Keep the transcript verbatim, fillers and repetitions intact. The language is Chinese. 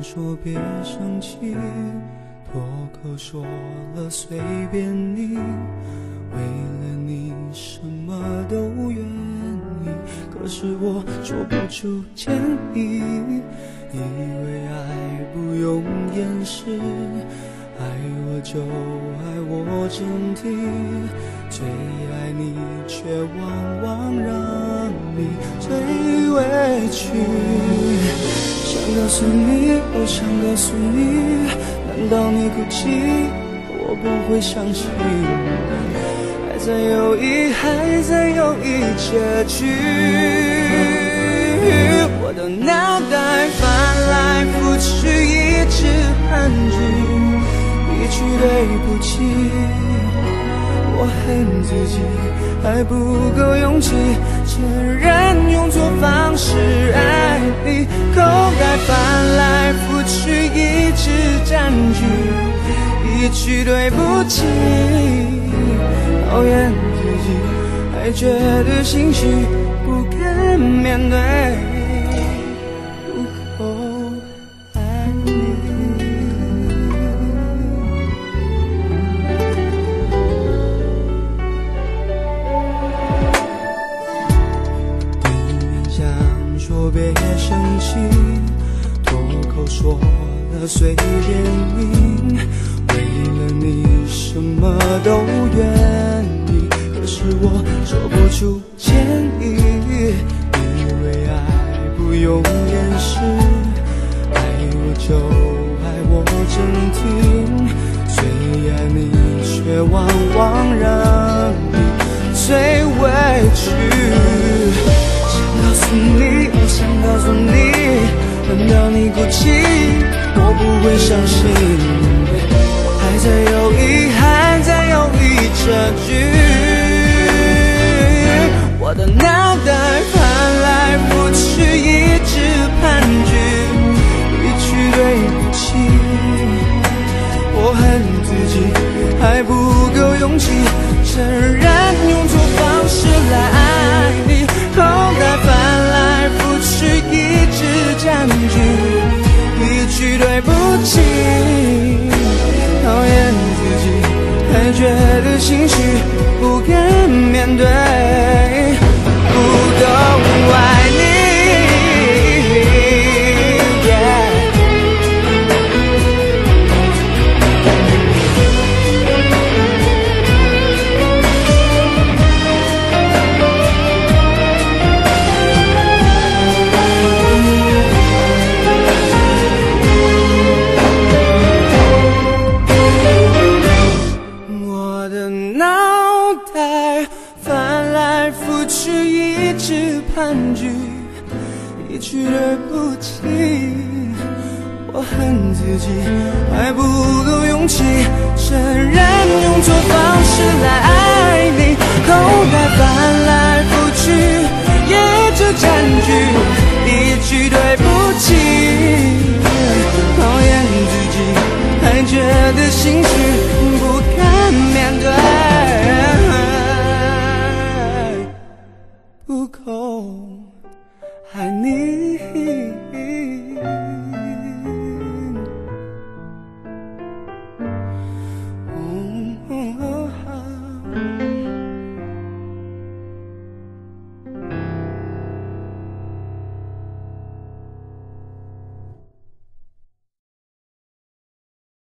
说别生气，脱口说了随便你，为了你什么都愿意。可是我说不出歉意，以为爱不用掩饰，爱我就爱我真谛，最爱你却往往让你最委屈。想告诉你，我想告诉你，难道你哭泣我不会伤心？还在犹豫，还在犹豫这句，我的脑袋翻来覆去，一直盘踞，一句对不起，我恨自己还不够勇气承认用错方式爱你，口袋翻来覆去，一直占据，一句对不起，讨厌自己还觉得心虚，不敢面对不够爱你。说别生气，脱口说了随便你，为了你什么都愿意。可是我说不出歉意，以为爱不用掩饰，爱我就爱我真谛，最爱你却往往让你最委屈。告诉你，我想告诉你，难道你哭泣我不会伤心？还在犹豫，还在犹豫这句，我的脑袋翻来覆去，一直盘踞，一句对不起，我恨自己还不够勇气承认用错方式来爱你，口袋翻来覆去，一直占据，一句对不起，讨厌自己还觉得心虚，不敢面对不懂爱你。盘踞，一句对不起，我恨自己还不够勇气承认用错方式来爱你，口袋翻来